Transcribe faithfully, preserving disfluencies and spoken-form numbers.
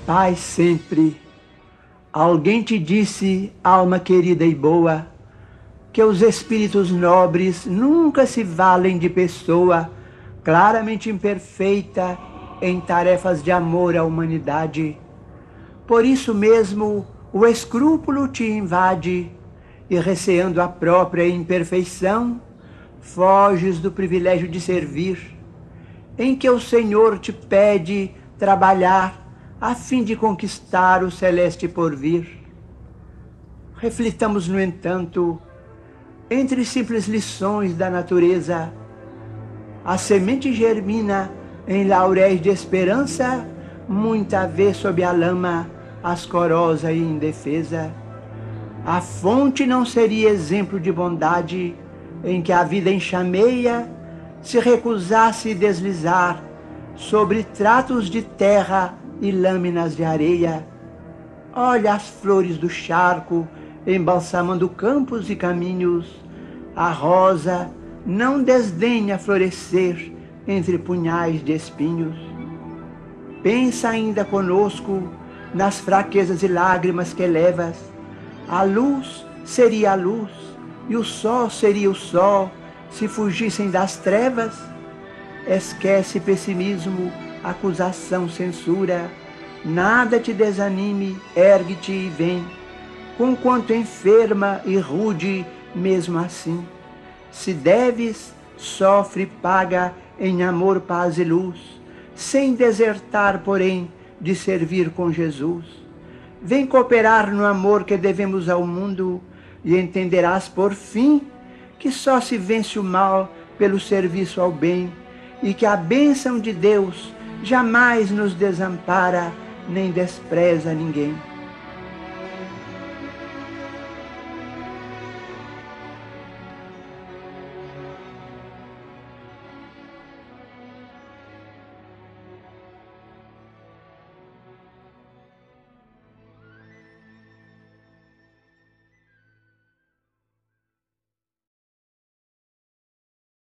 Paz sempre. Alguém te disse, alma querida e boa, que os espíritos nobres nunca se valem de pessoa claramente imperfeita em tarefas de amor à humanidade. Por isso mesmo o escrúpulo te invade e, receando a própria imperfeição, foges do privilégio de servir, em que o Senhor te pede trabalhar a fim de conquistar o celeste porvir. Reflitamos, no entanto, entre simples lições da natureza, a semente germina em lauréis de esperança, muita vez sob a lama ascorosa e indefesa. A fonte não seria exemplo de bondade, em que a vida enxameia, se recusasse deslizar sobre tratos de terra e lâminas de areia. Olha as flores do charco embalsamando campos e caminhos. A rosa não desdenha florescer entre punhais de espinhos. Pensa ainda conosco nas fraquezas e lágrimas que elevas. A luz seria a luz e o sol seria o sol se fugissem das trevas. Esquece pessimismo, acusação, censura. Nada te desanime, ergue-te e vem, conquanto enferma e rude mesmo assim. Se deves, sofre e paga em amor, paz e luz, sem desertar, porém, de servir com Jesus. Vem cooperar no amor que devemos ao mundo e entenderás por fim que só se vence o mal pelo serviço ao bem e que a bênção de Deus jamais nos desampara nem despreza ninguém.